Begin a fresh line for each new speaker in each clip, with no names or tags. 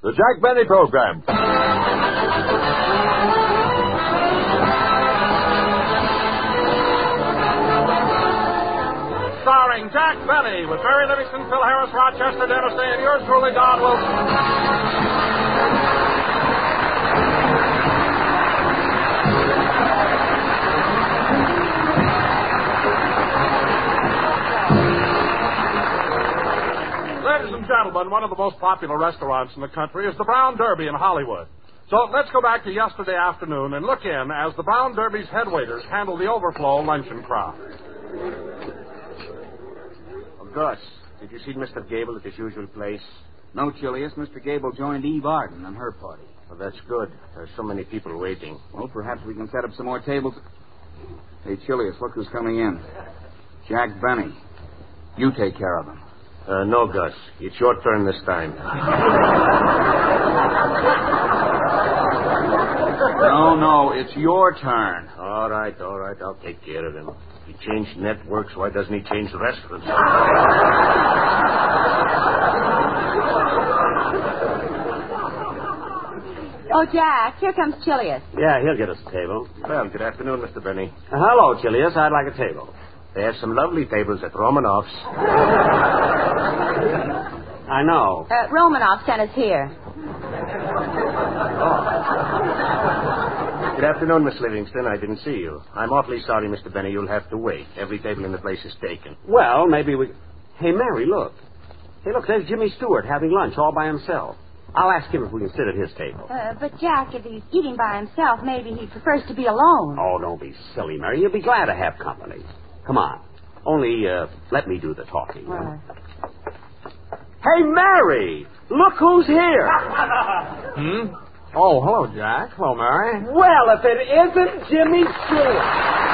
The Jack Benny Program.
Starring Jack Benny with Barry Livingston, Phil Harris, Rochester, Dennis Day, and yours truly, Don Wilson. Ladies and gentlemen, one of the most popular restaurants in the country is the Brown Derby in Hollywood. So let's go back to yesterday afternoon and look in as the Brown Derby's head waiters handle the overflow luncheon crowd.
Gus, did you see Mr. Gable at his usual place?
No, Chilius. Mr. Gable joined Eve Arden and her party.
Well, that's good. There's so many people waiting.
Well, perhaps we can set up some more tables. Hey, Chilius, look who's coming in. Jack Benny. You take care of him.
No, Gus. It's your turn this time.
No, it's your turn.
All right. I'll take care of him. He changed networks. Why doesn't he change the restaurants?
Oh, Jack, here comes Chilius.
Yeah, he'll get us a table.
Well, good afternoon, Mr. Benny.
Hello, Chilius. I'd like a table.
They have some lovely tables at Romanoff's.
I know.
Romanoff sent us here.
Good afternoon, Miss Livingston. I didn't see you. I'm awfully sorry, Mr. Benny. You'll have to wait. Every table in the place is taken.
Well, maybe we... Hey, Mary, look. Hey, look, there's Jimmy Stewart having lunch all by himself. I'll ask him if we can sit at his table.
But, Jack, if he's eating by himself, maybe he prefers to be alone.
Oh, don't be silly, Mary. You'll be glad to have company. Come on. Only, let me do the talking. Hey, Mary! Look who's here!
Oh, hello, Jack. Hello, Mary.
Well, if it isn't Jimmy Stewart.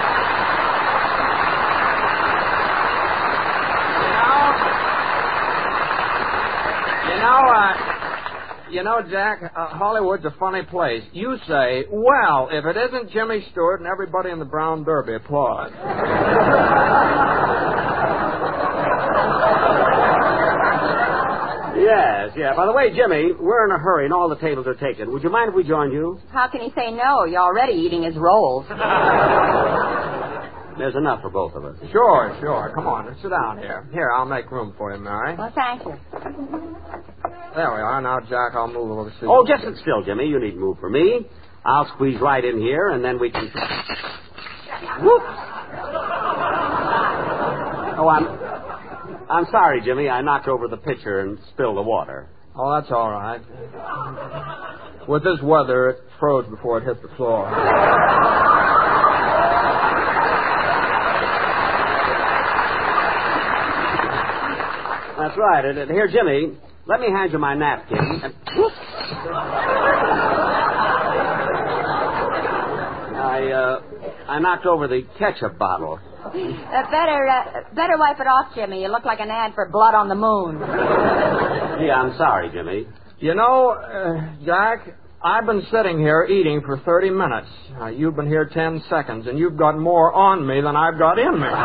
You know, Jack, Hollywood's a funny place. You say, well, if it isn't Jimmy Stewart, and everybody in the Brown Derby applauds.
Yes, yeah. By the way, Jimmy, we're in a hurry and all the tables are taken. Would you mind if we joined you?
How can he say no? You're already eating his rolls.
There's enough for both of us.
Sure. Come on, sit down here. Here, I'll make room for you, Mary.
Well, thank you.
There we are. Now, Jack, I'll move over the seat.
Oh, just sit still, Jimmy. You needn't move for me. I'll squeeze right in here, and then we can... Whoop! Oh, I'm sorry, Jimmy. I knocked over the pitcher and spilled the water.
Oh, that's all right. With this weather, it froze before it hit the floor.
That's right. And here, Jimmy, let me hand you my napkin. I knocked over the ketchup bottle.
Better wipe it off, Jimmy. You look like an ad for Blood on the Moon.
Yeah, I'm sorry, Jimmy.
You know, Jack, I've been sitting here eating for 30 minutes. You've been here 10 seconds, and you've got more on me than I've got in me.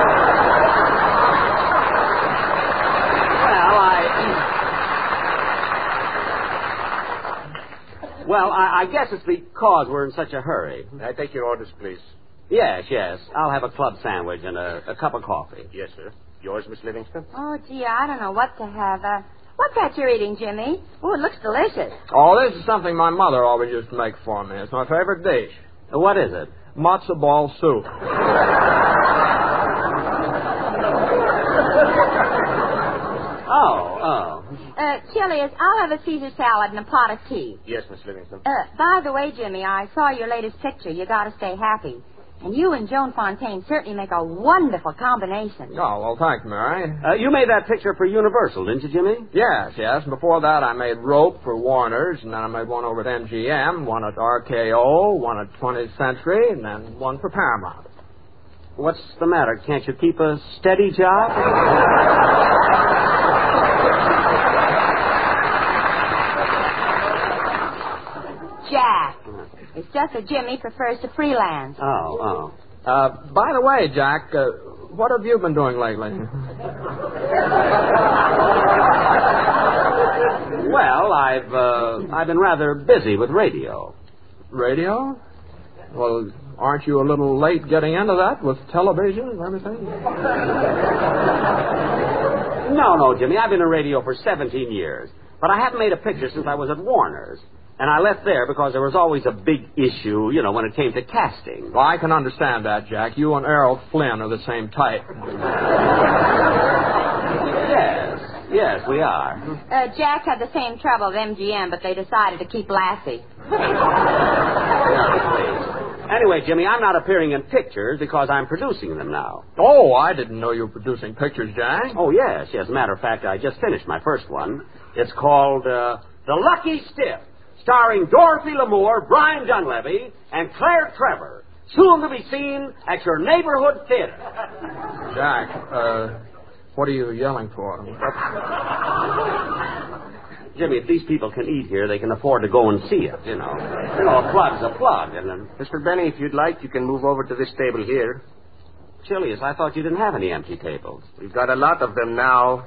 Well, I guess it's because we're in such a hurry.
May I take your orders, please?
Yes. I'll have a club sandwich and a cup of coffee.
Yes, sir. Yours, Miss Livingston?
Oh, gee, I don't know what to have. What's that you're eating, Jimmy? Oh, it looks delicious.
Oh, this is something my mother always used to make for me. It's my favorite dish.
What is it?
Matzo ball soup.
Oh.
Chilius, I'll have a Caesar salad and a pot of tea.
Yes, Miss Livingston.
By the way, Jimmy, I saw your latest picture. You gotta stay happy. And you and Joan Fontaine certainly make a wonderful combination.
Oh, well, thanks, Mary.
You made that picture for Universal, didn't you, Jimmy?
Yes. And before that, I made Rope for Warner's, and then I made one over at MGM, one at RKO, one at 20th Century, and then one for Paramount.
What's the matter? Can't you keep a steady job?
Jack. It's just that Jimmy prefers to freelance.
Oh.
By the way, Jack, what have you been doing lately?
Well, I've been rather busy with radio.
Radio? Well, aren't you a little late getting into that with television and everything?
No, Jimmy. I've been in radio for 17 years. But I haven't made a picture since I was at Warner's. And I left there because there was always a big issue, when it came to casting.
Well, I can understand that, Jack. You and Errol Flynn are the same type.
Yes, we are.
Jack had the same trouble with MGM, but they decided to keep Lassie.
Anyway, Jimmy, I'm not appearing in pictures because I'm producing them now.
Oh, I didn't know you were producing pictures, Jack.
Oh, yes. As a matter of fact, I just finished my first one. It's called The Lucky Stiff, starring Dorothy Lamour, Brian Dunleavy, and Claire Trevor. Soon to be seen at your neighborhood theater.
Jack, what are you yelling for?
Jimmy, if these people can eat here, they can afford to go and see it, a plug's a plug. And then...
Mr. Benny, if you'd like, you can move over to this table here.
Chilius, I thought you didn't have any empty tables.
We've got a lot of them now.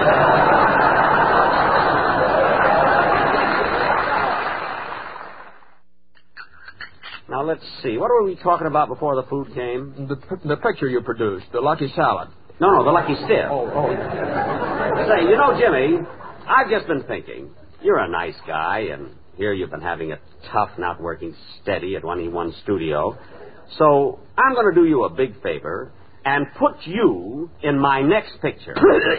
Now, let's see. What were we talking about before the food came?
The picture you produced, the Lucky Salad.
No, the Lucky Stiff.
Oh.
Say, Jimmy, I've just been thinking. You're a nice guy, and here you've been having it tough not working steady at 1E1 Studio. So I'm going to do you a big favor and put you in my next picture.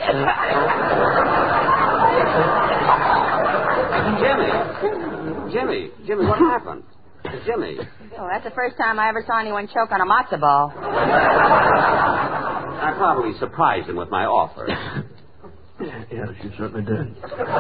Jimmy, what happened? Jimmy.
Oh, that's the first time I ever saw anyone choke on a matzo ball.
I probably surprised him with my offer.
Yes, you certainly did.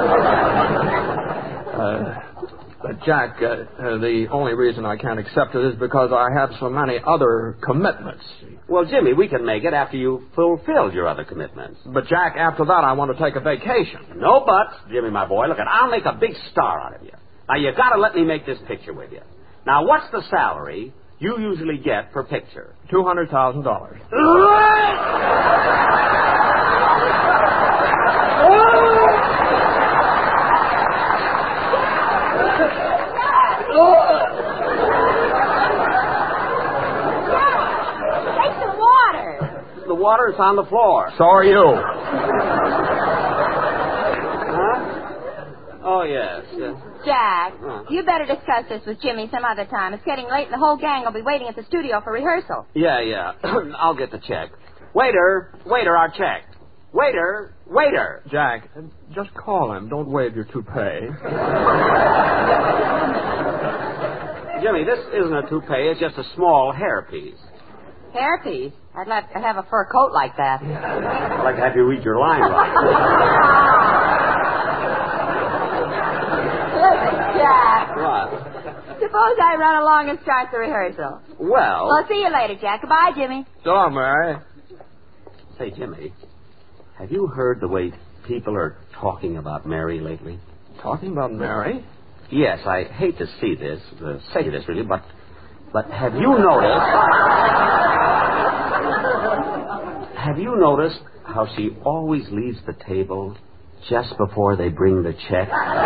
But Jack, the only reason I can't accept it is because I have so many other commitments.
Well, Jimmy, we can make it after you've fulfilled your other commitments.
But, Jack, after that, I want to take a vacation.
No buts, Jimmy, my boy. Look, I'll make a big star out of you. Now, you got to let me make this picture with you. Now, what's the salary you usually get per picture?
$200,000.
Take some water.
The water's on the floor.
So are you.
Huh? Oh, yes.
Jack, you better discuss this with Jimmy some other time. It's getting late and the whole gang will be waiting at the studio for rehearsal.
Yeah. I'll get the check. Waiter, our check. Waiter.
Jack, just call him. Don't wave your toupee.
Jimmy, this isn't a toupee. It's just a small hairpiece.
Hairpiece? I'd like to have a fur coat like that.
I'd like to have you read your line right.
Jack.
What?
Suppose I run along and start the rehearsal.
Well,
see you later, Jack. Goodbye, Jimmy.
So long, Mary.
Say, Jimmy, have you heard the way people are talking about Mary lately?
Talking about Mary?
Yes, I hate to say this, really, but have you noticed... Have you noticed how she always leaves the table just before they bring the check?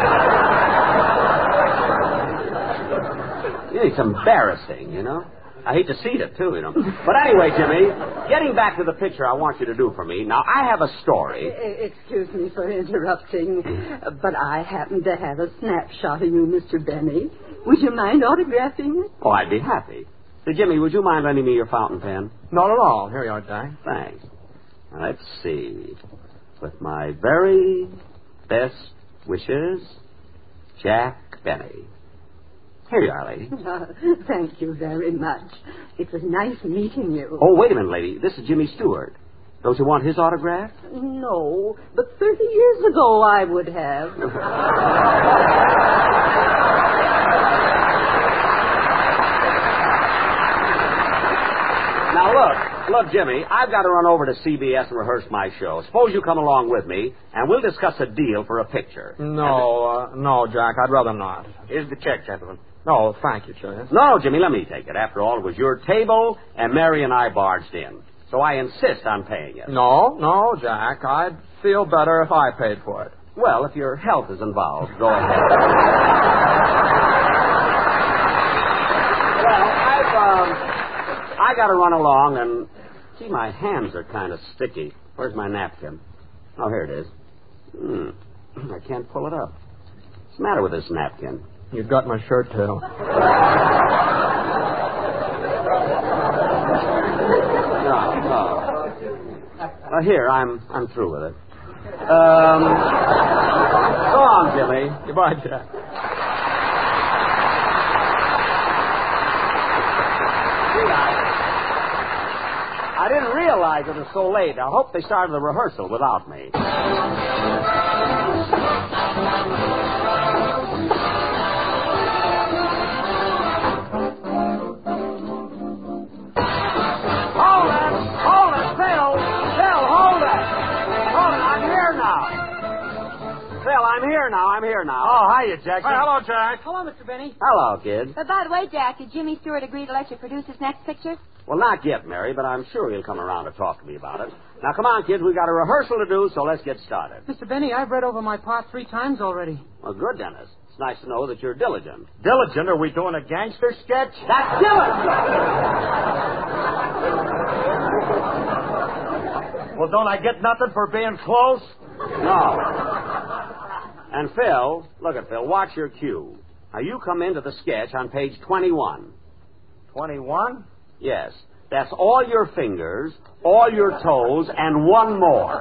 It's embarrassing, I hate to see it, too, But anyway, Jimmy, getting back to the picture I want you to do for me. Now, I have a story.
Excuse me for interrupting, but I happen to have a snapshot of you, Mr. Benny. Would you mind autographing it?
Oh, I'd be happy. Say, Jimmy, would you mind lending me your fountain pen?
Not at all. Here you are, Jack.
Thanks. Now, let's see. With my very best wishes, Jack Benny. Here you are, lady.
Thank you very much. It was nice meeting you.
Oh, wait a minute, lady. This is Jimmy Stewart. Don't you want his autograph?
No, but 30 years ago I would have.
Now, look, Jimmy, I've got to run over to CBS and rehearse my show. Suppose you come along with me, and we'll discuss a deal for a picture.
No, Jack, I'd rather not.
Here's the check, gentlemen.
No, thank you, Chilius.
No, Jimmy, let me take it. After all, it was your table, and Mary and I barged in. So I insist on paying it.
No, Jack, I'd feel better if I paid for it.
Well, if your health is involved, go ahead. Well, I got to run along, and, gee, my hands are kind of sticky. Where's my napkin? Oh, here it is. I can't pull it up. What's the matter with this napkin?
You've got my shirt tail.
No. Here, I'm through with it. So long, Jimmy.
Goodbye, Jack.
I didn't realize it was so late. I hope they started the rehearsal without me. I'm here now.
Oh, hiya, Jack. Hello, Jack.
Hello, Mr. Benny.
Hello, kid.
But by the way, Jack, did Jimmy Stewart agree to let you produce his next picture?
Well, not yet, Mary, but I'm sure he'll come around to talk to me about it. Now, come on, kids. We've got a rehearsal to do, so let's get started.
Mr. Benny, I've read over my part 3 times already.
Well, good, Dennis. It's nice to know that you're diligent.
Diligent? Are we doing a gangster sketch?
That's diligent!
Well, don't I get nothing for being close?
No. And Phil, look at Phil, watch your cue. Now, you come into the sketch on page 21.
21?
Yes. That's all your fingers, all your toes, and one more.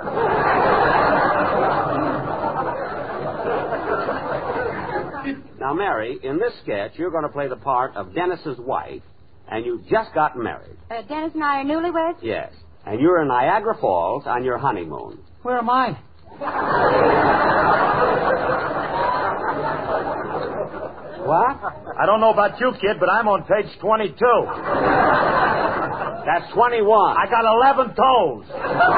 Now, Mary, in this sketch, you're going to play the part of Dennis's wife, and you just got married.
Dennis and I are newlyweds?
Yes. And you're in Niagara Falls on your honeymoon.
Where am I?
What?
I don't know about you, kid, but I'm on page 22.
That's 21.
I got 11 toes.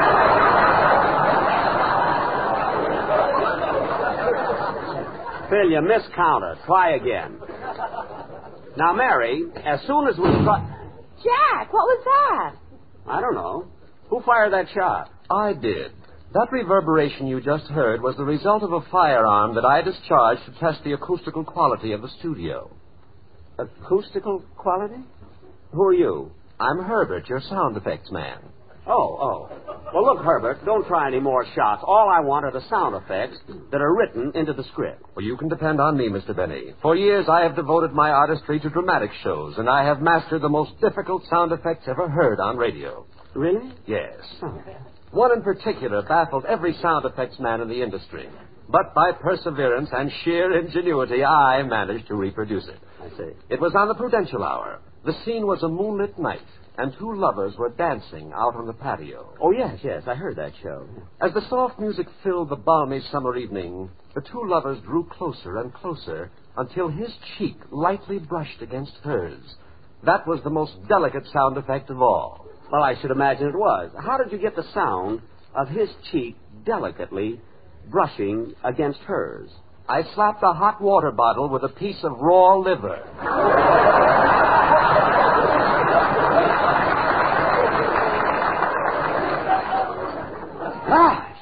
Phil, you miscounted. Try again. Now, Mary, as soon as we...
Jack, what was that?
I don't know. Who fired that shot?
I did. That reverberation you just heard was the result of a firearm that I discharged to test the acoustical quality of the studio.
Acoustical quality? Who are you?
I'm Herbert, your sound effects man.
Oh. Well, look, Herbert, don't try any more shots. All I want are the sound effects that are written into the script.
Well, you can depend on me, Mr. Benny. For years, I have devoted my artistry to dramatic shows, and I have mastered the most difficult sound effects ever heard on radio.
Really?
Yes. One in particular baffled every sound effects man in the industry. But by perseverance and sheer ingenuity, I managed to reproduce it.
I see.
It was on the Prudential Hour. The scene was a moonlit night, and 2 lovers were dancing out on the patio.
Oh, yes, I heard that show.
As the soft music filled the balmy summer evening, the 2 lovers drew closer and closer until his cheek lightly brushed against hers. That was the most delicate sound effect of all.
Well, I should imagine it was. How did you get the sound of his cheek delicately brushing against hers?
I slapped a hot water bottle with a piece of raw liver.
Gosh!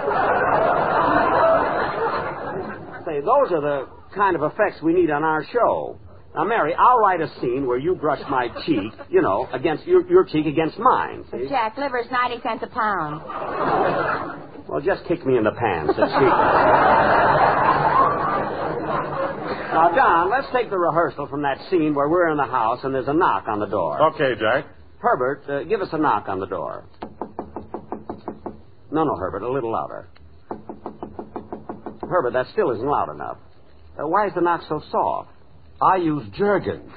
Say, those are the kind of effects we need on our show. Now, Mary, I'll write a scene where you brush my cheek, against your cheek against mine. See?
But Jack, liver's 90 cents a pound.
Well, just kick me in the pants. It's cheap. Now, Don, let's take the rehearsal from that scene where we're in the house and there's a knock on the door.
Okay, Jack.
Herbert, give us a knock on the door. No, Herbert, a little louder. Herbert, that still isn't loud enough. Why is the knock so soft?
I use Jergens.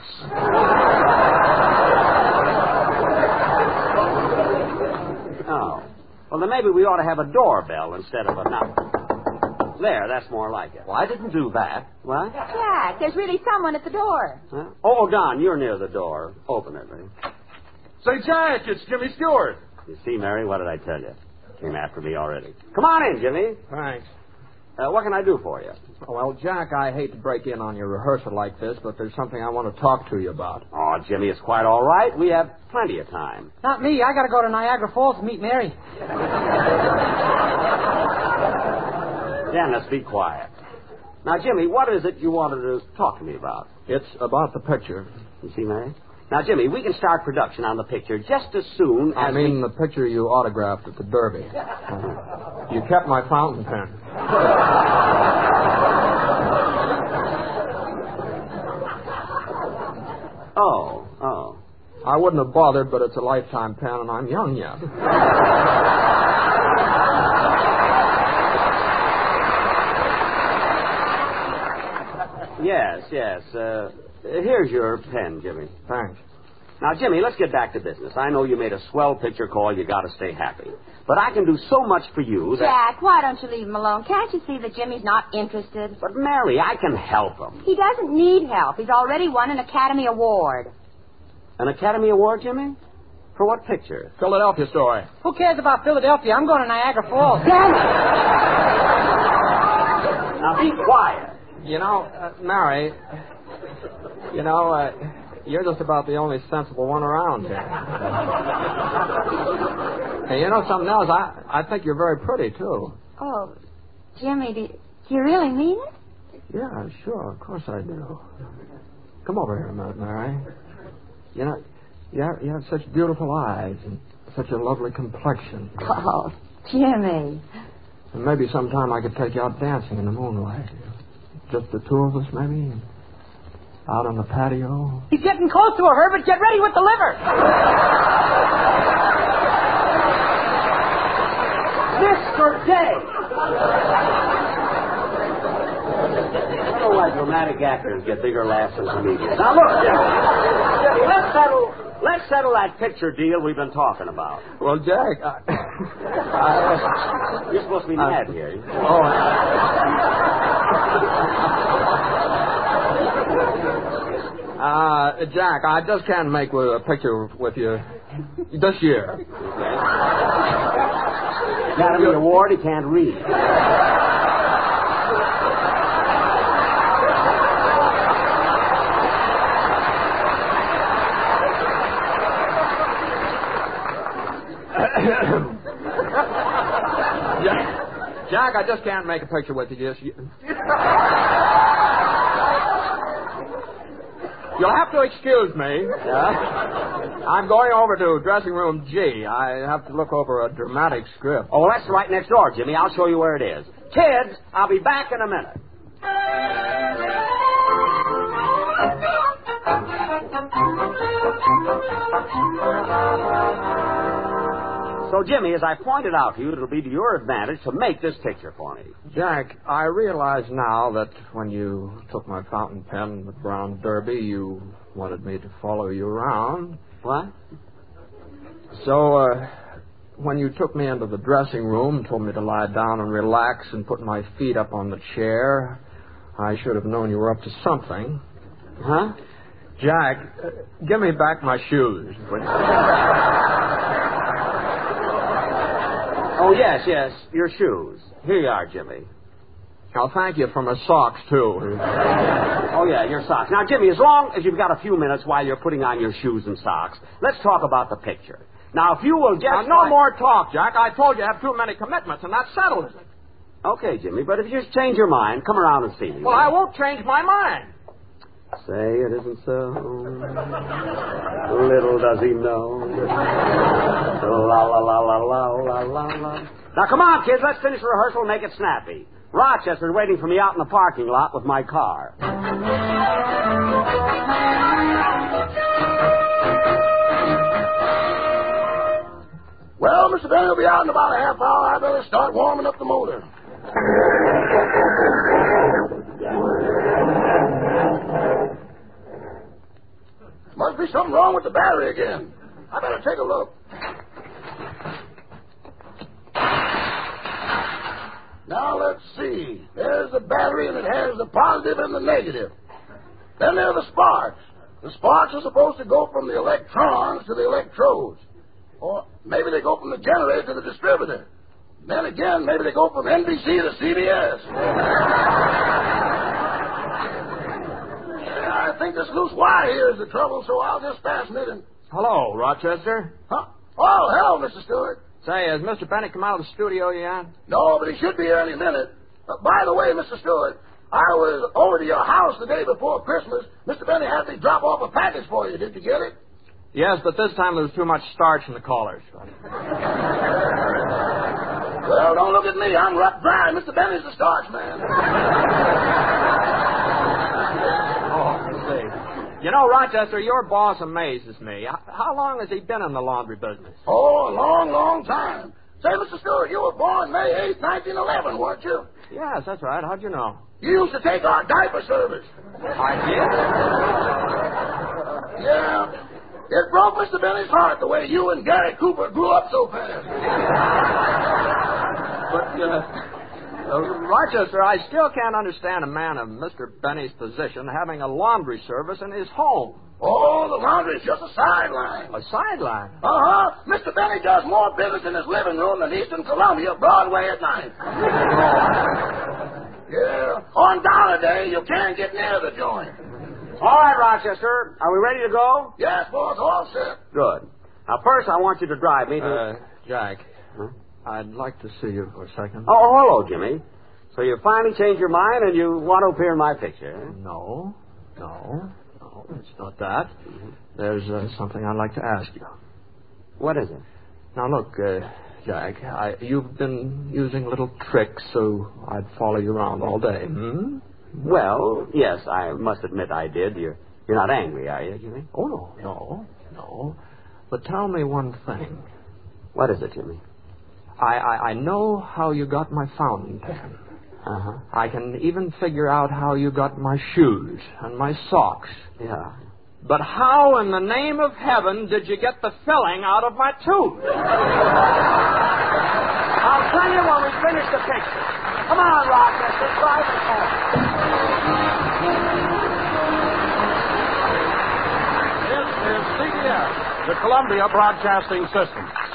Oh. Well, then maybe we ought to have a doorbell instead of a knock. There, that's more like it.
Well, I didn't do that.
What?
Jack, there's really someone at the door.
Huh? Oh, Don, you're near the door. Open it, will you?
Say, Jack, it's Jimmy Stewart.
You see, Mary, what did I tell you? Came after me already. Come on in, Jimmy.
Thanks.
What can I do for you?
Well, Jack, I hate to break in on your rehearsal like this, but there's something I want to talk to you about.
Oh, Jimmy, it's quite all right. We have plenty of time.
Not me. I got to go to Niagara Falls to meet Mary.
Dennis, be quiet. Now, Jimmy, what is it you wanted to talk to me about?
It's about the picture.
You see, Mary? Now, Jimmy, we can start production on the picture just as soon as
the picture you autographed at the Derby. You kept my fountain pen.
Oh.
I wouldn't have bothered, but it's a lifetime pen, and I'm young yet.
Yes. Here's your pen, Jimmy.
Thanks.
Now, Jimmy, let's get back to business. I know you made a swell picture call. You got to stay happy. But I can do so much for you that...
Jack, why don't you leave him alone? Can't you see that Jimmy's not interested?
But, Mary, I can help him.
He doesn't need help. He's already won an Academy Award.
An Academy Award, Jimmy? For what picture?
Philadelphia story.
Who cares about Philadelphia? I'm going to Niagara Falls.
Damn it!
Now, be quiet.
Mary, you're just about the only sensible one around here. Hey, you know something else? I think you're very pretty, too.
Oh, Jimmy, do you really mean it?
Yeah, sure. Of course I do. Come over here a minute, Mary. You have such beautiful eyes and such a lovely complexion.
Oh, Jimmy.
And maybe sometime I could take you out dancing in the moonlight. Just the two of us, maybe. Out on the patio.
He's getting close to her, Herbert. Get ready with the liver.
Mr. Day! I don't know why dramatic actors get bigger laughs than comedians. Now, look, Jimmy, let's settle that picture deal we've been talking about.
Well, Jack,
You're supposed to be mad here.
Jack, I just can't make a picture with you this year.
Academy Award, he can't read.
Jack, I just can't make a picture with you this year. You'll have to excuse me. Yeah? I'm going over to dressing room G. I have to look over a dramatic script.
Oh, that's right next door, Jimmy. I'll show you where it is. Kids, I'll be back in a minute. So, Jimmy, as I pointed out to you, it'll be to your advantage to make this picture for me.
Jack, I realize now that when you took my fountain pen in the Brown Derby, you wanted me to follow you around.
What?
So, when you took me into the dressing room and told me to lie down and relax and put my feet up on the chair, I should have known you were up to something.
Huh?
Jack, give me back my shoes.
Oh, yes, your shoes. Here you are, Jimmy.
I'll thank you for my socks, too.
Oh, yeah, your socks. Now, Jimmy, as long as you've got a few minutes while you're putting on your shoes and socks, let's talk about the picture. Now, if you will just...
no more talk, Jack. I told you I have too many commitments, and that settles it.
Okay, Jimmy, but if you just change your mind, come around and see me.
Well, I won't change my mind.
Say it isn't so. Little does he know. La la la la la la la la. Now come on, kids, let's finish rehearsal and make it snappy. Rochester's waiting for me out in the parking lot with my car.
Well, Mr. Benny will be out in about a half hour. I better start warming up the motor. Must be something wrong with the battery again. I better take a look. Now, let's see. There's the battery, and it has the positive and the negative. Then there are the sparks. The sparks are supposed to go from the electrons to the electrodes. Or maybe they go from the generator to the distributor. Then again, maybe they go from NBC to CBS. I think this loose wire here is the trouble, so I'll just fasten it and...
Hello, Rochester.
Huh? Oh, hello, Mr. Stewart.
Say, has Mr. Bennett come out of the studio yet?
No, but he should be here any minute. By the way, Mr. Stewart, I was over to your house the day before Christmas. Mr. Benny had me drop off a package for you. Did you get it?
Yes, but this time there was too much starch in the collars.
Well, don't look at me. I'm rough dry. Mr. Benny's the starch man.
See. You know, Rochester, your boss amazes me. How long has he been in the laundry business?
Oh, a long, long time. Say, Mr. Stewart, you were born May 8, 1911, weren't you?
Yes, that's right. How'd you know?
You used to take our diaper service.
I did?
Yeah. It broke Mr. Benny's heart the way you and Gary Cooper grew up so fast.
But, Rochester, I still can't understand a man of Mr. Benny's position having a laundry service in his home.
Oh, the laundry's just a sideline.
A sideline?
Uh-huh. Mr. Benny does more business in his living room than Eastern Columbia, Broadway at night. Yeah. On Dollar Day, you can't get near the joint.
All right, Rochester. Are we ready to go?
Yes, boss, all set.
Good. Now, first, I want you to drive me to...
Jack, I'd like to see you for a second.
Oh, hello, Jimmy. So you finally changed your mind and you want to appear in my picture, eh?
No, it's not that. There's something I'd like to ask you.
What is it?
Now, look, Jack, you've been using little tricks so I'd follow you around all day,
Well, yes, I must admit I did. You're not angry, are you, Jimmy?
Oh, no. But tell me one thing.
What is it, Jimmy?
I know how you got my fountain pen.
Uh-huh.
I can even figure out how you got my shoes and my socks.
Yeah.
But how in the name of heaven did you get the filling out of my tooth?
I'll tell you when we finish the picture. Come on, Rochester, drive us home.
This is CBS, the Columbia Broadcasting System.